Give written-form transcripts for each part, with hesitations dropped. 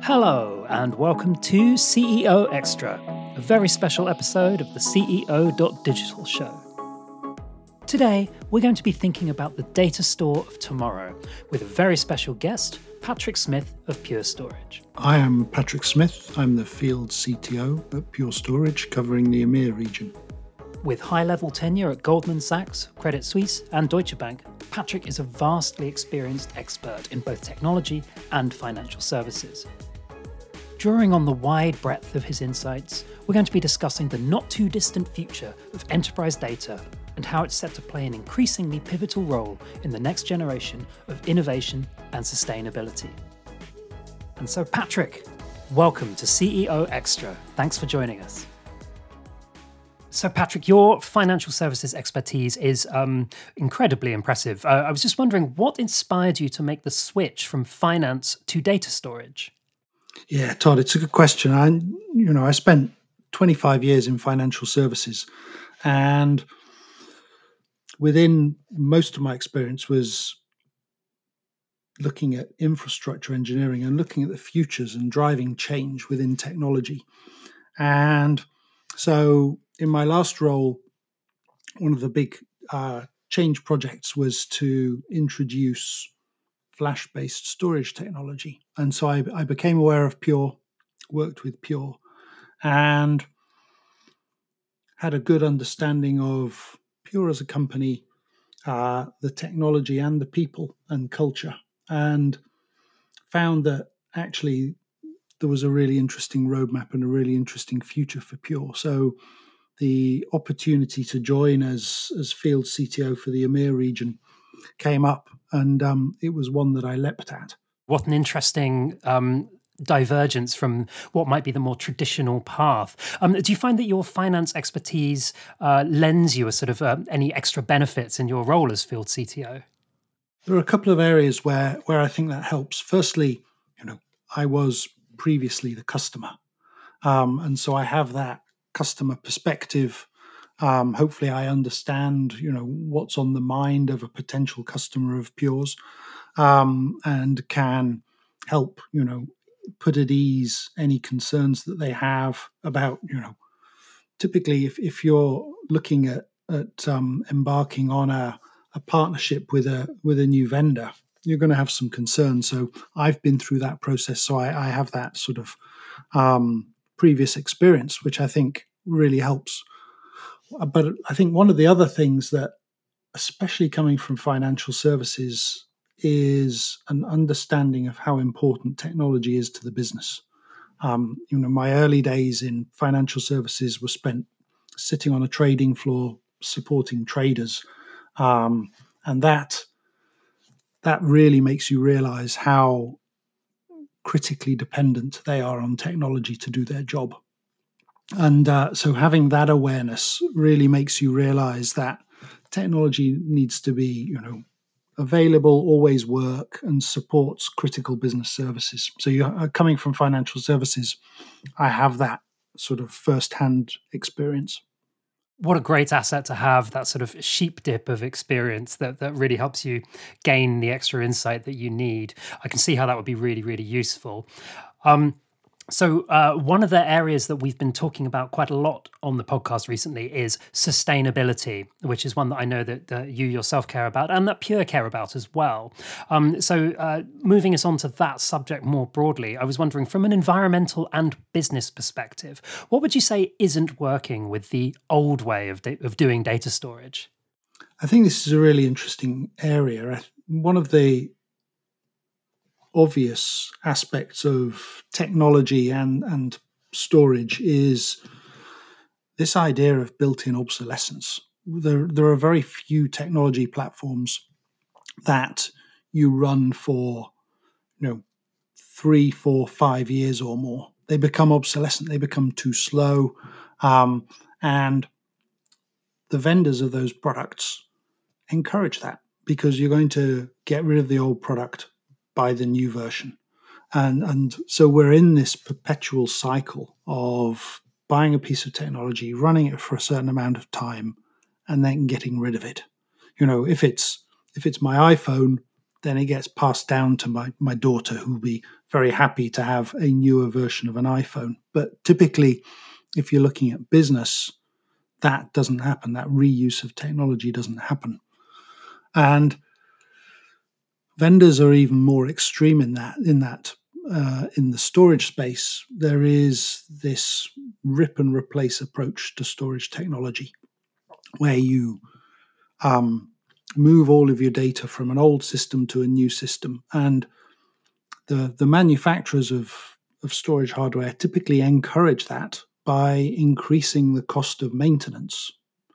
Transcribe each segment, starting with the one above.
Hello, and welcome to CEO Extra, a very special episode of the CEO.Digital show. Today, we're going to be thinking about the data store of tomorrow with a very special guest, Patrick Smith of Pure Storage. I am Patrick Smith. I'm the field CTO at Pure Storage, covering the EMEA region. With high-level tenure at Goldman Sachs, Credit Suisse, and Deutsche Bank, Patrick is a vastly experienced expert in both technology and financial services. Drawing on the wide breadth of his insights, we're going to be discussing the not-too-distant future of enterprise data and how it's set to play an increasingly pivotal role in the next generation of innovation and sustainability. And so, Patrick, welcome to CEO Extra. Thanks for joining us. So, Patrick, your financial services expertise is incredibly impressive. I was just wondering, what inspired you to make the switch from finance to data storage? Yeah, Todd, it's a good question. I spent 25 years in financial services, and within most of my experience was looking at infrastructure engineering and looking at the futures and driving change within technology. And so in my last role, one of the big change projects was to introduce flash-based storage technology. And so I became aware of Pure, worked with Pure, and had a good understanding of Pure as a company, the technology and the people and culture, and found that actually there was a really interesting roadmap and a really interesting future for Pure. So the opportunity to join as field CTO for the EMEA region came up, and it was one that I leapt at. What an interesting divergence from what might be the more traditional path. Do you find that your finance expertise lends you a sort of any extra benefits in your role as field CTO? There are a couple of areas where I think that helps. Firstly, I was previously the customer, and so I have that customer perspective. Hopefully I understand, what's on the mind of a potential customer of Pure's, and can help, put at ease any concerns that they have about, typically if you're looking at embarking on a partnership with a new vendor, you're going to have some concerns. So I've been through that process, so I have that sort of previous experience, which I think really helps. But I think one of the other things that, especially coming from financial services, is an understanding of how important technology is to the business. My early days in financial services were spent sitting on a trading floor supporting traders, and that really makes you realize how critically dependent they are on technology to do their job. And so having that awareness really makes you realize that technology needs to be, available, always work, and supports critical business services. So you're coming from financial services, I have that sort of first-hand experience. What a great asset to have, that sort of sheep dip of experience that really helps you gain the extra insight that you need. I can see how that would be really, really useful. So one of the areas that we've been talking about quite a lot on the podcast recently is sustainability, which is one that I know that you yourself care about and that Pure care about as well. So moving us on to that subject more broadly, I was wondering, from an environmental and business perspective, what would you say isn't working with the old way of doing data storage? I think this is a really interesting area. One of the obvious aspects of technology and storage is this idea of built-in obsolescence. There are very few technology platforms that you run for 3, 4, 5 years or more. They become obsolescent, they become too slow, and the vendors of those products encourage that, because you're going to get rid of the old product, buy the new version. And so we're in this perpetual cycle of buying a piece of technology, running it for a certain amount of time, and then getting rid of it. If it's my iPhone, then it gets passed down to my daughter, who will be very happy to have a newer version of an iPhone. But typically, if you're looking at business, that doesn't happen. That reuse of technology doesn't happen. And vendors are even more extreme in that. In the storage space, there is this rip and replace approach to storage technology, where you move all of your data from an old system to a new system. And the manufacturers of storage hardware typically encourage that by increasing the cost of maintenance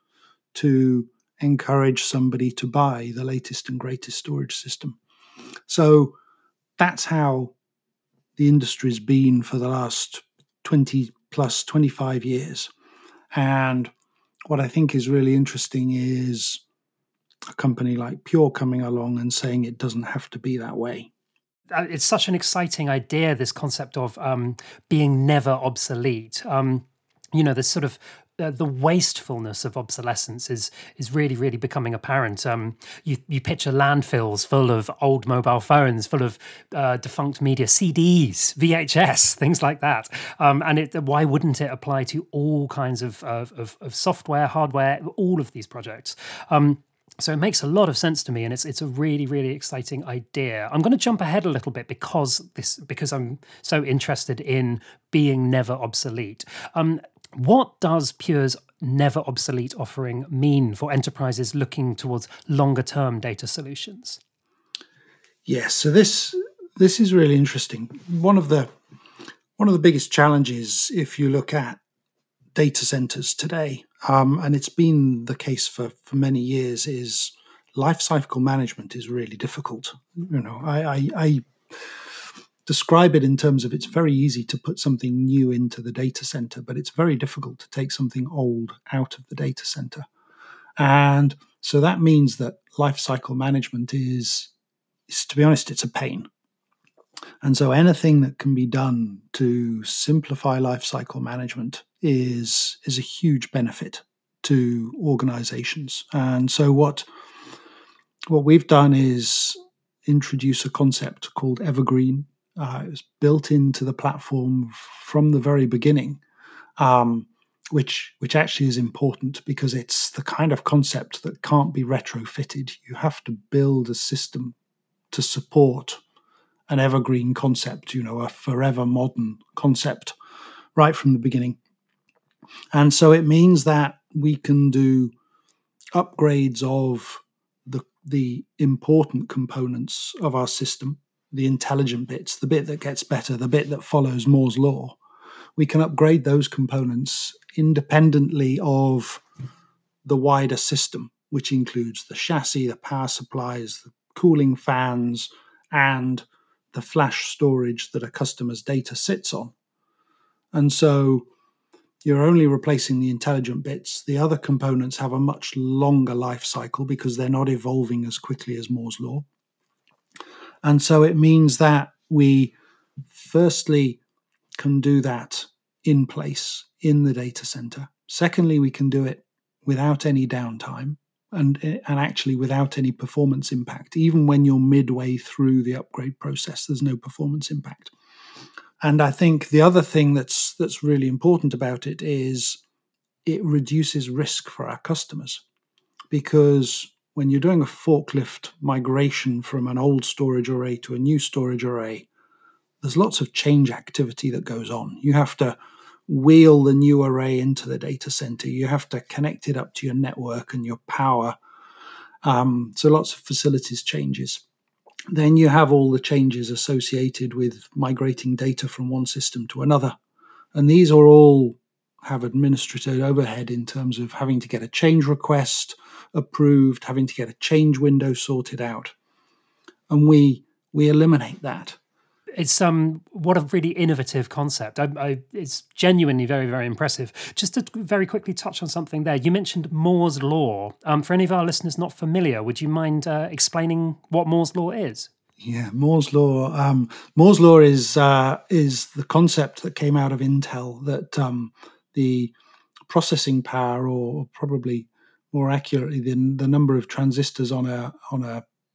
to encourage somebody to buy the latest and greatest storage system. So that's how the industry's been for the last 20 plus 25 years. And what I think is really interesting is a company like Pure coming along and saying it doesn't have to be that way. It's such an exciting idea, this concept of being never obsolete. This sort of the wastefulness of obsolescence is really, really becoming apparent. You picture landfills full of old mobile phones, full of defunct media, CDs, VHS, things like that. And why wouldn't it apply to all kinds of software, hardware, all of these projects? So it makes a lot of sense to me, and it's a really, really exciting idea. I'm going to jump ahead a little bit because I'm so interested in being never obsolete. What does Pure's never obsolete offering mean for enterprises looking towards longer term data solutions? Yes, so this is really interesting. One of the biggest challenges, if you look at data centers today, and it's been the case for many years, is lifecycle management is really difficult. I describe it in terms of it's very easy to put something new into the data center, but it's very difficult to take something old out of the data center. And so that means that lifecycle management is, to be honest, it's a pain. And so anything that can be done to simplify lifecycle management is a huge benefit to organizations. And so what we've done is introduce a concept called Evergreen. It was built into the platform from the very beginning, which actually is important because it's the kind of concept that can't be retrofitted. You have to build a system to support an evergreen concept, a forever modern concept right from the beginning. And so it means that we can do upgrades of the important components of our system, the intelligent bits, the bit that gets better, the bit that follows Moore's law. We can upgrade those components independently of the wider system, which includes the chassis, the power supplies, the cooling fans, and the flash storage that a customer's data sits on. And so you're only replacing the intelligent bits. The other components have a much longer life cycle because they're not evolving as quickly as Moore's law. And so it means that we firstly can do that in place in the data center. Secondly, we can do it without any downtime and actually without any performance impact. Even when you're midway through the upgrade process, there's no performance impact. And I think the other thing that's really important about it is it reduces risk for our customers, because when you're doing a forklift migration from an old storage array to a new storage array, there's lots of change activity that goes on. You have to wheel the new array into the data center. You have to connect it up to your network and your power. So lots of facilities changes. Then you have all the changes associated with migrating data from one system to another. And these are all have administrative overhead in terms of having to get a change request approved, having to get a change window sorted out. And we eliminate that. It's what a really innovative concept. It's genuinely very, very impressive. Just to very quickly touch on something there, you mentioned Moore's law. For any of our listeners not familiar, would you mind explaining what Moore's law is? Yeah, Moore's law. Moore's law is the concept that came out of Intel that the processing power, or probably more accurately, the number of transistors on a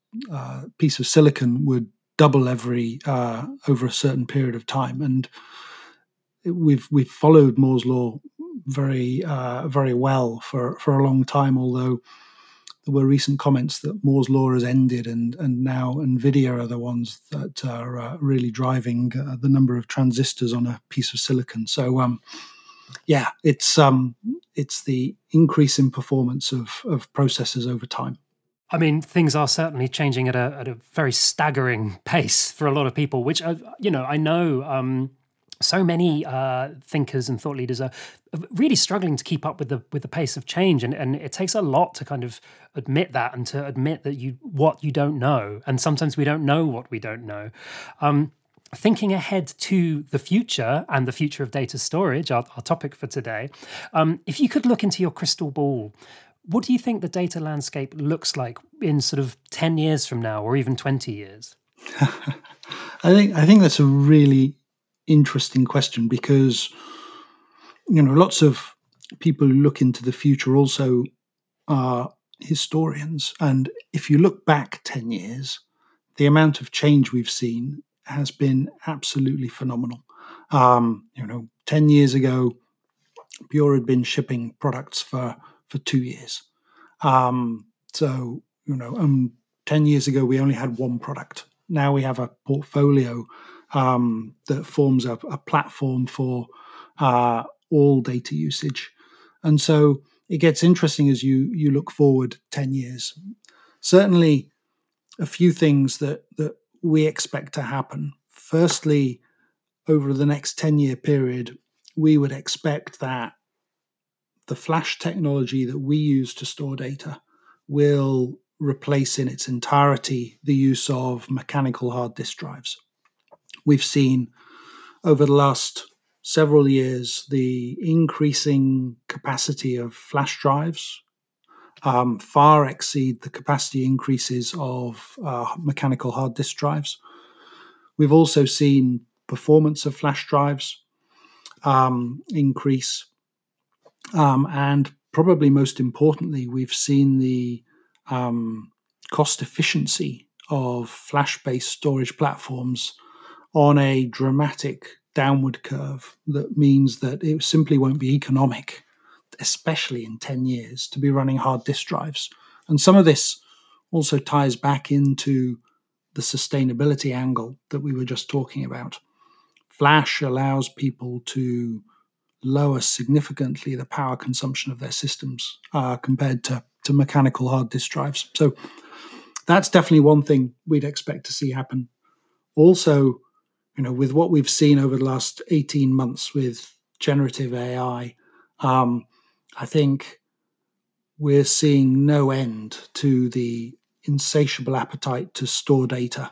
piece of silicon would double every over a certain period of time, and we've followed Moore's law very well for a long time. Although there were recent comments that Moore's law has ended, and now NVIDIA are the ones that are really driving the number of transistors on a piece of silicon. So yeah, it's the increase in performance of processors over time. I mean, things are certainly changing at a very staggering pace for a lot of people, which, I know so many thinkers and thought leaders are really struggling to keep up with the pace of change. And it takes a lot to kind of admit that, and to admit that what you don't know. And sometimes we don't know what we don't know. Thinking ahead to the future and the future of data storage, our topic for today, if you could look into your crystal ball, what do you think the data landscape looks like in sort of 10 years from now, or even 20 years? I think that's a really interesting question, because lots of people who look into the future also are historians. And if you look back 10 years, the amount of change we've seen has been absolutely phenomenal. 10 years ago, Pure had been shipping products for 2 years. 10 years ago, we only had one product. Now we have a portfolio that forms a platform for all data usage. And so it gets interesting as you look forward 10 years. Certainly, a few things that we expect to happen. Firstly, over the next 10-year period, we would expect that the flash technology that we use to store data will replace in its entirety the use of mechanical hard disk drives. We've seen over the last several years the increasing capacity of flash drives far exceed the capacity increases of mechanical hard disk drives. We've also seen performance of flash drives increase. And probably most importantly, we've seen the cost efficiency of flash-based storage platforms on a dramatic downward curve. That means that it simply won't be economic, especially in 10 years, to be running hard disk drives. And some of this also ties back into the sustainability angle that we were just talking about. Flash allows people to lower significantly the power consumption of their systems compared to mechanical hard disk drives. So that's definitely one thing we'd expect to see happen. Also, with what we've seen over the last 18 months with generative AI, I think we're seeing no end to the insatiable appetite to store data.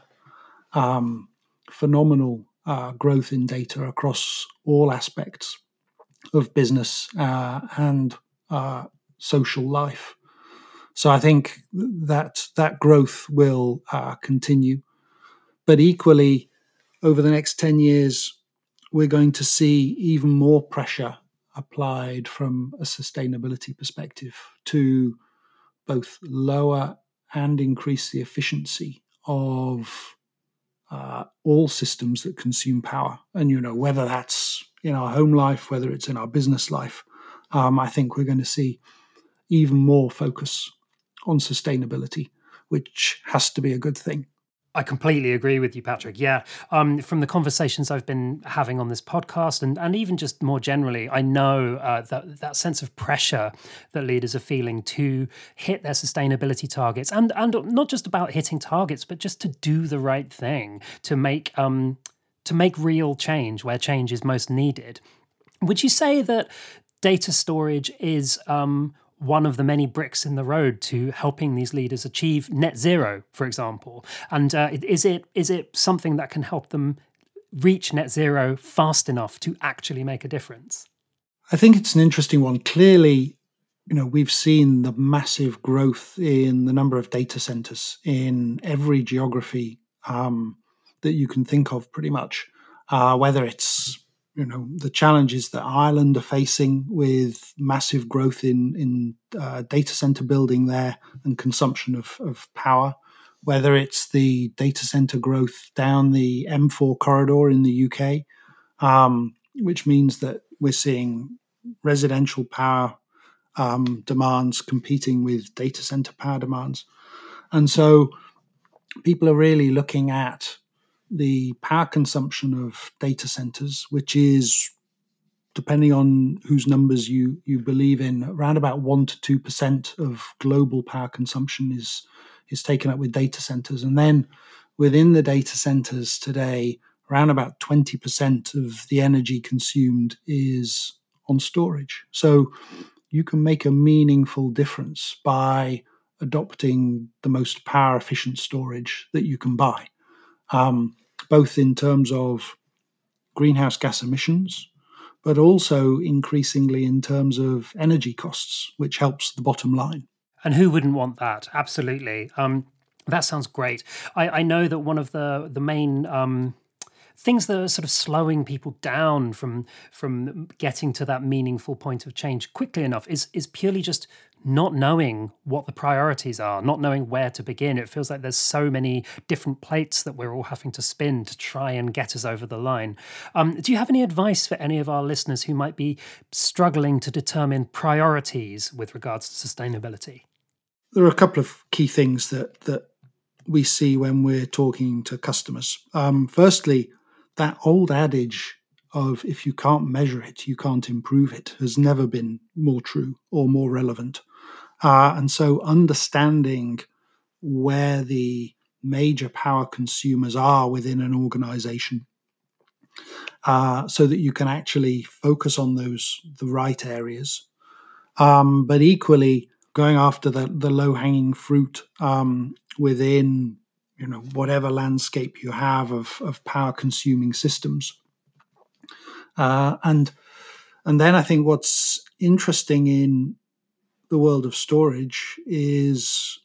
Phenomenal growth in data across all aspects of business and social life. So I think that growth will continue. But equally, over the next 10 years, we're going to see even more pressure applied from a sustainability perspective to both lower and increase the efficiency of all systems that consume power. And, whether that's in our home life, whether it's in our business life, I think we're going to see even more focus on sustainability, which has to be a good thing. I completely agree with you, Patrick. Yeah. From the conversations I've been having on this podcast and even just more generally, I know that sense of pressure that leaders are feeling to hit their sustainability targets and not just about hitting targets, but just to do the right thing, to make real change where change is most needed. Would you say that data storage is one of the many bricks in the road to helping these leaders achieve net zero, for example? And is it something that can help them reach net zero fast enough to actually make a difference? I think it's an interesting one. Clearly, we've seen the massive growth in the number of data centers in every geography that you can think of, pretty much, whether it's the challenges that Ireland are facing with massive growth in data center building there and consumption of power, whether it's the data center growth down the M4 corridor in the UK, which means that we're seeing residential power demands competing with data center power demands. And so people are really looking at the power consumption of data centers, which is, depending on whose numbers you believe in, around about 1% to 2% of global power consumption is taken up with data centers. And then within the data centers today, around about 20% of the energy consumed is on storage. So you can make a meaningful difference by adopting the most power efficient storage that you can buy, both in terms of greenhouse gas emissions, but also increasingly in terms of energy costs, which helps the bottom line. And who wouldn't want that? Absolutely. That sounds great. I know that one of the main things that are sort of slowing people down from getting to that meaningful point of change quickly enough is purely just not knowing what the priorities are, not knowing where to begin. It feels like there's so many different plates that we're all having to spin to try and get us over the line. Do you have any advice for any of our listeners who might be struggling to determine priorities with regards to sustainability? There are a couple of key things that we see when we're talking to customers. Firstly, that old adage of if you can't measure it, you can't improve it has never been more true or more relevant. And so understanding where the major power consumers are within an organization so that you can actually focus on the right areas. But equally, going after the low-hanging fruit within whatever landscape you have of power-consuming systems. And then I think what's interesting in the world of storage is,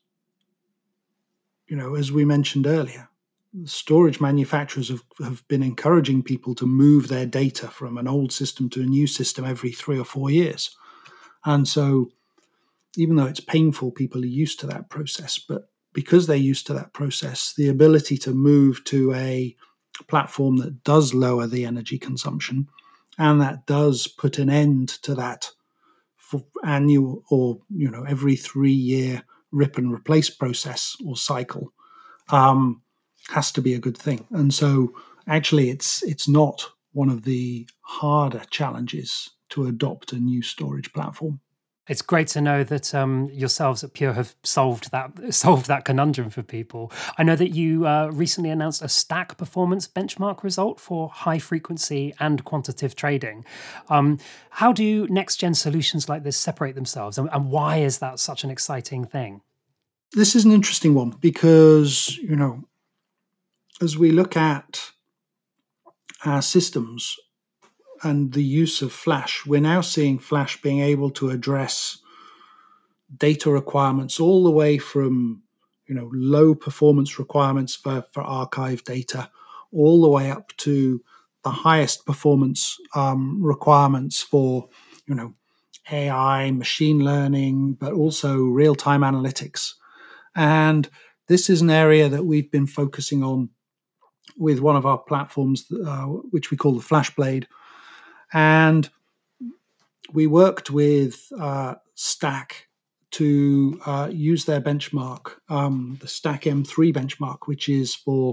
as we mentioned earlier, storage manufacturers have been encouraging people to move their data from an old system to a new system every 3 or 4 years. And so even though it's painful, people are used to that process. But because they're used to that process, the ability to move to a platform that does lower the energy consumption and that does put an end to that annual or every 3-year rip and replace process or cycle has to be a good thing. And so actually it's not one of the harder challenges to adopt a new storage platform. It's great to know that yourselves at Pure have solved that conundrum for people. I know that you recently announced a stack performance benchmark result for high frequency and quantitative trading. How do next-gen solutions like this separate themselves, and why is that such an exciting thing? This is an interesting one because, as we look at our systems and the use of Flash, we're now seeing Flash being able to address data requirements all the way from low performance requirements for archive data, all the way up to the highest performance requirements for AI, machine learning, but also real-time analytics. And this is an area that we've been focusing on with one of our platforms, which we call the FlashBlade. And we worked with Stack to use their benchmark, the Stack M3 benchmark, which is for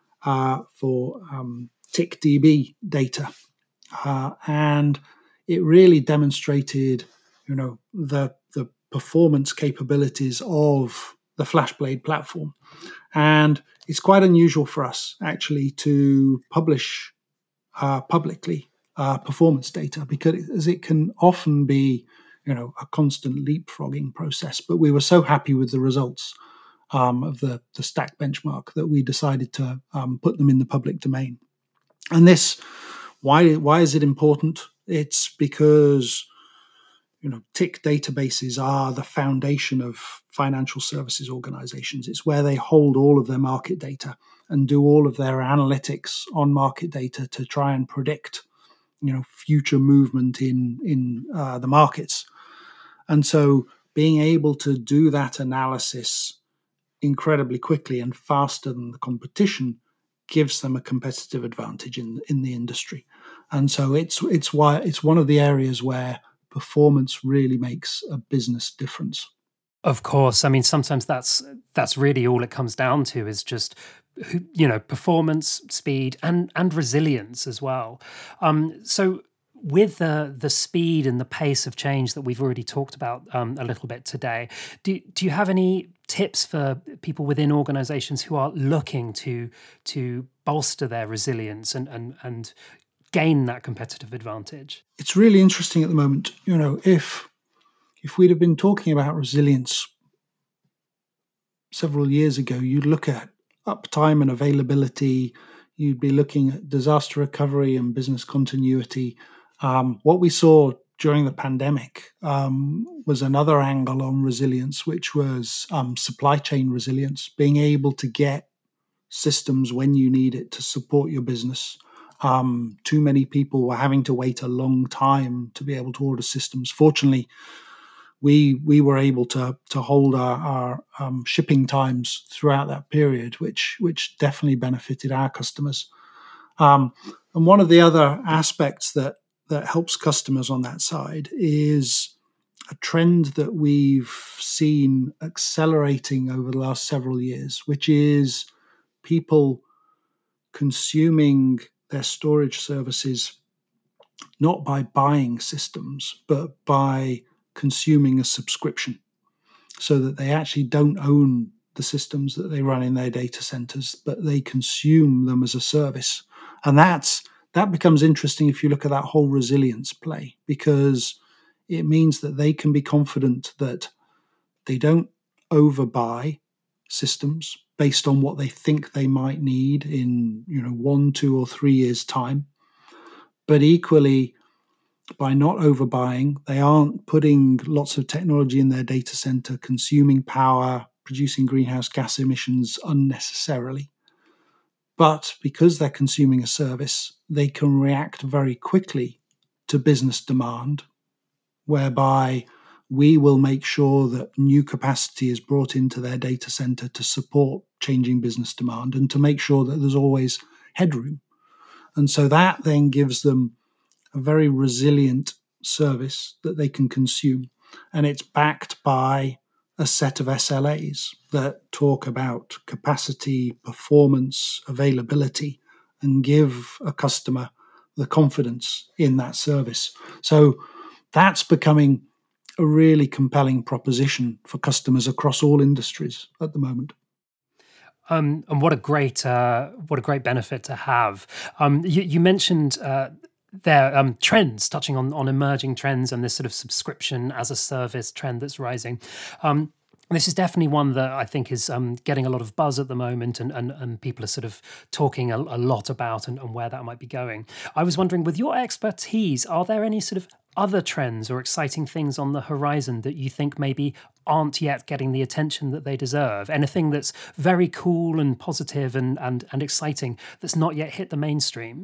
TickDB data, and it really demonstrated, the performance capabilities of the FlashBlade platform. And it's quite unusual for us actually to publish publicly performance data because it can often be a constant leapfrogging process. But we were so happy with the results of the Stack benchmark that we decided to put them in the public domain. And this, why is it important? It's because Tick databases are the foundation of financial services organizations. It's where they hold all of their market data and do all of their analytics on market data to try and predict future movement in the markets. And so being able to do that analysis incredibly quickly and faster than the competition gives them a competitive advantage in the industry. And so it's one of the areas where performance really makes a business difference. Of course. I mean, sometimes that's really all it comes down to is just performance, speed, and resilience as well. So with the speed and the pace of change that we've already talked about a little bit today, do you have any tips for people within organizations who are looking to bolster their resilience and gain that competitive advantage? It's really interesting at the moment. If we'd have been talking about resilience several years ago, you'd look at uptime and availability, you'd be looking at disaster recovery and business continuity. What we saw during the pandemic was another angle on resilience, which was supply chain resilience, being able to get systems when you need it to support your business. Too many people were having to wait a long time to be able to order systems. Fortunately, we were able to hold our shipping times throughout that period, which definitely benefited our customers. And one of the other aspects that helps customers on that side is a trend that we've seen accelerating over the last several years, which is people consuming their storage services not by buying systems, but by consuming a subscription, so that they actually don't own the systems that they run in their data centers, but they consume them as a service. And that becomes interesting if you look at that whole resilience play, because it means that they can be confident that they don't overbuy systems based on what they think they might need in 1, 2, or 3 years' time. But equally, by not overbuying, they aren't putting lots of technology in their data center, consuming power, producing greenhouse gas emissions unnecessarily. But because they're consuming a service, they can react very quickly to business demand, whereby we will make sure that new capacity is brought into their data center to support changing business demand and to make sure that there's always headroom. And so that then gives them a very resilient service that they can consume. And it's backed by a set of SLAs that talk about capacity, performance, availability, and give a customer the confidence in that service. So that's becoming a really compelling proposition for customers across all industries at the moment. And what a great benefit to have. You mentioned there trends, touching on emerging trends and this sort of subscription as a service trend that's rising. This is definitely one that I think is getting a lot of buzz at the moment, and people are sort of talking a lot about and where that might be going. I was wondering, with your expertise, are there any sort of other trends or exciting things on the horizon that you think maybe aren't yet getting the attention that they deserve? Anything that's very cool and positive and exciting that's not yet hit the mainstream?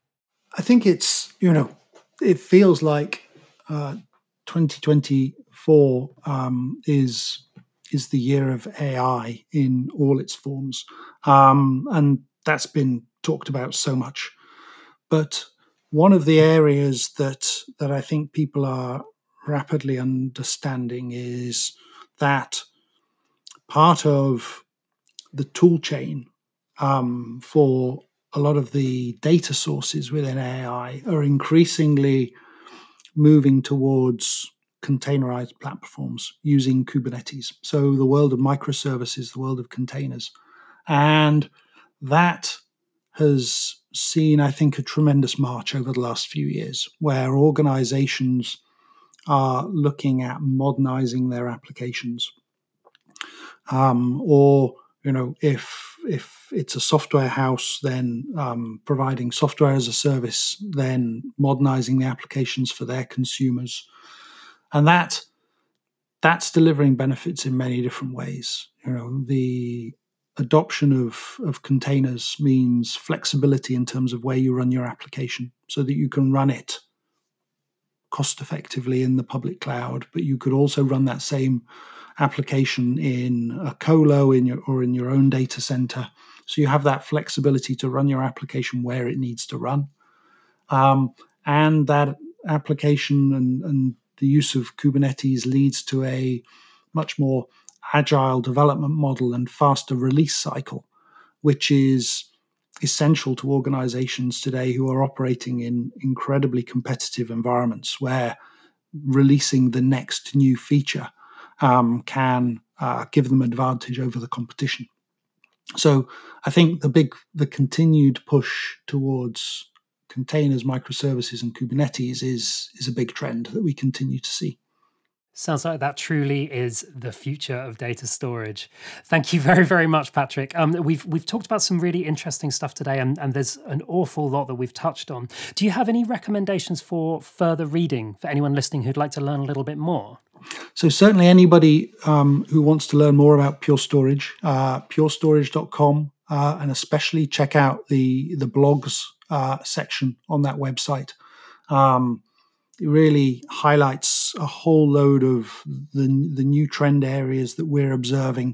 I think it's, it feels like 2024 is the year of AI in all its forms. And that's been talked about so much. But one of the areas that I think people are rapidly understanding is that part of the tool chain for a lot of the data sources within AI are increasingly moving towards containerized platforms using Kubernetes. So the world of microservices, the world of containers. And that has seen, I think, a tremendous march over the last few years, where organizations are looking at modernizing their applications. Or if it's a software house, then providing software as a service, then modernizing the applications for their consumers. And that's delivering benefits in many different ways. The adoption of containers means flexibility in terms of where you run your application, so that you can run it cost effectively in the public cloud, but you could also run that same application in a colo in your own data center. So you have that flexibility to run your application where it needs to run. And that application and the use of Kubernetes leads to a much more agile development model and faster release cycle, which is essential to organizations today who are operating in incredibly competitive environments where releasing the next new feature can give them advantage over the competition. So I think the continued push towards containers, microservices, and Kubernetes is a big trend that we continue to see. Sounds like that truly is the future of data storage. Thank you very, very much, Patrick. We've talked about some really interesting stuff today, and there's an awful lot that we've touched on. Do you have any recommendations for further reading for anyone listening who'd like to learn a little bit more? So certainly anybody who wants to learn more about Pure Storage, purestorage.com, and especially check out the blogs section on that website. It really highlights a whole load of the new trend areas that we're observing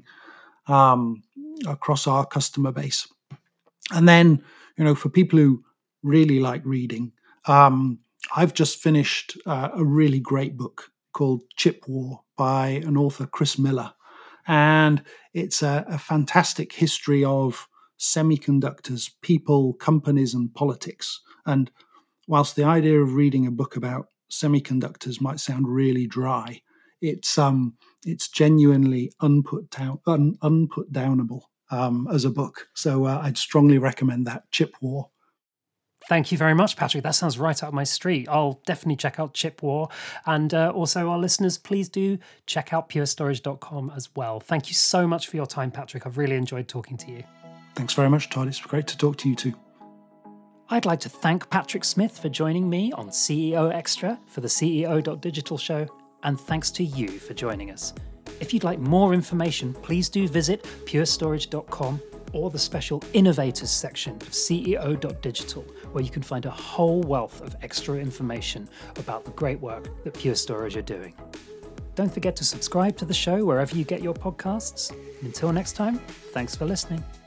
across our customer base. And then, for people who really like reading, I've just finished a really great book called Chip War by an author, Chris Miller. And it's a fantastic history of semiconductors, people, companies, and politics. And whilst the idea of reading a book about semiconductors might sound really dry, it's genuinely unputdownable as a book. So I'd strongly recommend that, Chip War. Thank you very much, Patrick. That sounds right up my street. I'll definitely check out Chip War. And also our listeners, please do check out purestorage.com as well. Thank you so much for your time, Patrick. I've really enjoyed talking to you. Thanks very much, Todd. It's great to talk to you too. I'd like to thank Patrick Smith for joining me on CEO Extra for the CEO.digital show, and thanks to you for joining us. If you'd like more information, please do visit purestorage.com or the special Innovators section of CEO.digital, where you can find a whole wealth of extra information about the great work that Pure Storage are doing. Don't forget to subscribe to the show wherever you get your podcasts. Until next time, thanks for listening.